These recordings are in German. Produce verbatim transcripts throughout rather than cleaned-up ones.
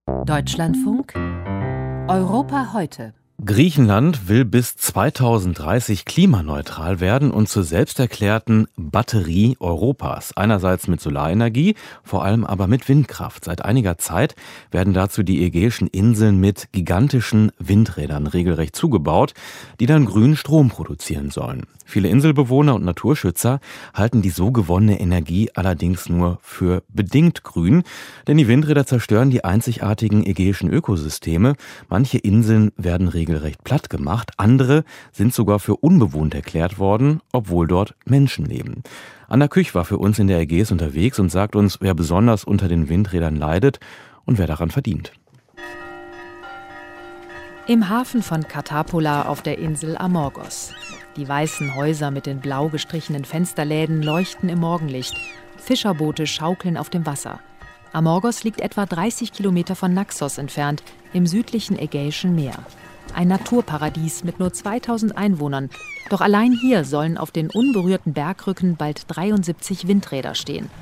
Deutschlandfunk Europa heute. Griechenland will bis zweitausenddreißig klimaneutral werden und zur selbsterklärten Batterie Europas. Einerseits mit Solarenergie, vor allem aber mit Windkraft. Seit einiger Zeit werden dazu die Ägäischen Inseln mit gigantischen Windrädern regelrecht zugebaut, die dann grünen Strom produzieren sollen. Viele Inselbewohner und Naturschützer halten die so gewonnene Energie allerdings nur für bedingt grün, denn die Windräder zerstören die einzigartigen ägäischen Ökosysteme. Manche Inseln werden regelrecht platt gemacht, andere sind sogar für unbewohnt erklärt worden, obwohl dort Menschen leben. Anna Küch war für uns in der Ägäis unterwegs und sagt uns, wer besonders unter den Windrädern leidet und wer daran verdient. Im Hafen von Katapola auf der Insel Amorgos. Die weißen Häuser mit den blau gestrichenen Fensterläden leuchten im Morgenlicht. Fischerboote schaukeln auf dem Wasser. Amorgos liegt etwa dreißig Kilometer von Naxos entfernt, im südlichen Ägäischen Meer. Ein Naturparadies mit nur zweitausend Einwohnern. Doch allein hier sollen auf den unberührten Bergrücken bald dreiundsiebzig Windräder stehen.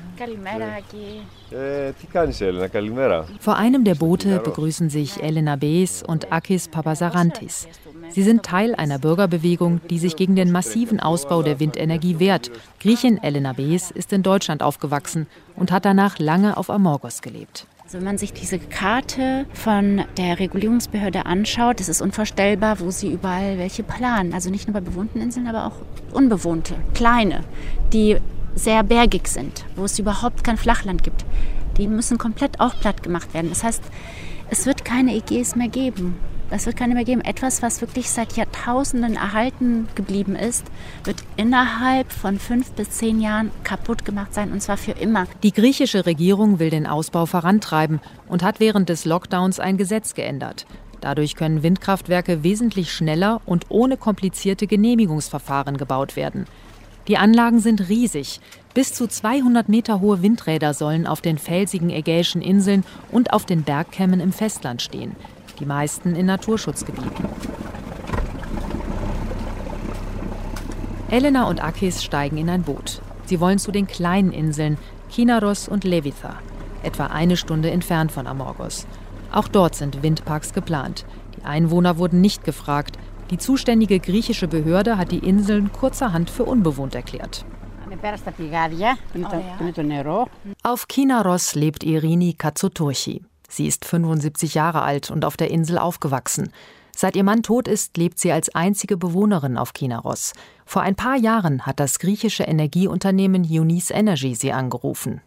Vor einem der Boote begrüßen sich Elena Bees und Akis Papasarantis. Sie sind Teil einer Bürgerbewegung, die sich gegen den massiven Ausbau der Windenergie wehrt. Griechin Elena Bees ist in Deutschland aufgewachsen und hat danach lange auf Amorgos gelebt. Also wenn man sich diese Karte von der Regulierungsbehörde anschaut, es ist unvorstellbar, wo sie überall welche planen. Also nicht nur bei bewohnten Inseln, aber auch unbewohnte, kleine, die sehr bergig sind, wo es überhaupt kein Flachland gibt. Die müssen komplett auch platt gemacht werden. Das heißt, es wird keine Ägäis mehr geben. Es wird keine mehr geben. Etwas, was wirklich seit Jahrtausenden erhalten geblieben ist, wird innerhalb von fünf bis zehn Jahren kaputt gemacht sein, und zwar für immer. Die griechische Regierung will den Ausbau vorantreiben und hat während des Lockdowns ein Gesetz geändert. Dadurch können Windkraftwerke wesentlich schneller und ohne komplizierte Genehmigungsverfahren gebaut werden. Die Anlagen sind riesig. Bis zu zweihundert Meter hohe Windräder sollen auf den felsigen Ägäischen Inseln und auf den Bergkämmen im Festland stehen. Die meisten in Naturschutzgebieten. Elena und Akis steigen in ein Boot. Sie wollen zu den kleinen Inseln Kinaros und Levitha, etwa eine Stunde entfernt von Amorgos. Auch dort sind Windparks geplant. Die Einwohner wurden nicht gefragt. Die zuständige griechische Behörde hat die Inseln kurzerhand für unbewohnt erklärt. Auf Kinaros lebt Irini Katsoturchi. Sie ist fünfundsiebzig Jahre alt und auf der Insel aufgewachsen. Seit ihr Mann tot ist, lebt sie als einzige Bewohnerin auf Kinaros. Vor ein paar Jahren hat das griechische Energieunternehmen Eunice Energy sie angerufen.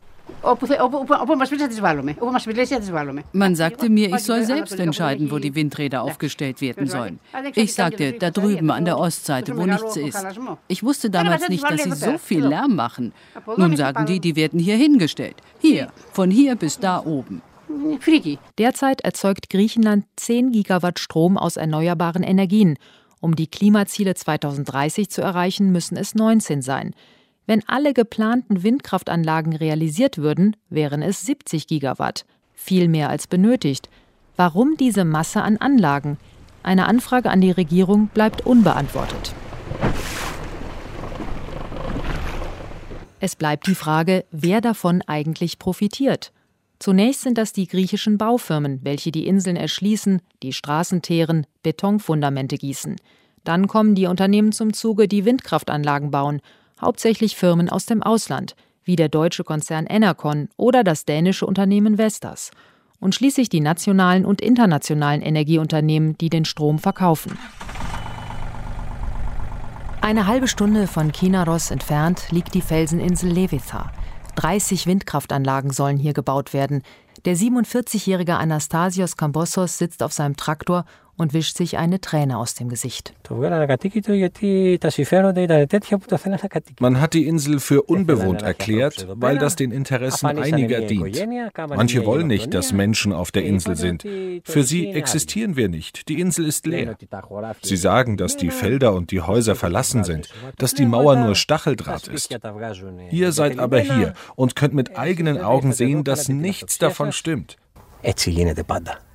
Man sagte mir, ich soll selbst entscheiden, wo die Windräder aufgestellt werden sollen. Ich sagte, da drüben an der Ostseite, wo nichts ist. Ich wusste damals nicht, dass sie so viel Lärm machen. Nun sagen die, die werden hier hingestellt. Hier, von hier bis da oben. Derzeit erzeugt Griechenland zehn Gigawatt Strom aus erneuerbaren Energien. Um die Klimaziele zweitausenddreißig zu erreichen, müssen es neunzehn sein. Wenn alle geplanten Windkraftanlagen realisiert würden, wären es siebzig Gigawatt. Viel mehr als benötigt. Warum diese Masse an Anlagen? Eine Anfrage an die Regierung bleibt unbeantwortet. Es bleibt die Frage, wer davon eigentlich profitiert. Zunächst sind das die griechischen Baufirmen, welche die Inseln erschließen, die Straßen teeren, Betonfundamente gießen. Dann kommen die Unternehmen zum Zuge, die Windkraftanlagen bauen, hauptsächlich Firmen aus dem Ausland, wie der deutsche Konzern Enercon oder das dänische Unternehmen Vestas. Und schließlich die nationalen und internationalen Energieunternehmen, die den Strom verkaufen. Eine halbe Stunde von Kinaros entfernt liegt die Felseninsel Levitha. dreißig Windkraftanlagen sollen hier gebaut werden. Der siebenundvierzigjährige Anastasios Kambossos sitzt auf seinem Traktor und wischt sich eine Träne aus dem Gesicht. Man hat die Insel für unbewohnt erklärt, weil das den Interessen einiger dient. Manche wollen nicht, dass Menschen auf der Insel sind. Für sie existieren wir nicht. Die Insel ist leer. Sie sagen, dass die Felder und die Häuser verlassen sind, dass die Mauer nur Stacheldraht ist. Ihr seid aber hier und könnt mit eigenen Augen sehen, dass nichts davon stimmt. Έτσι γίνεται πάντα.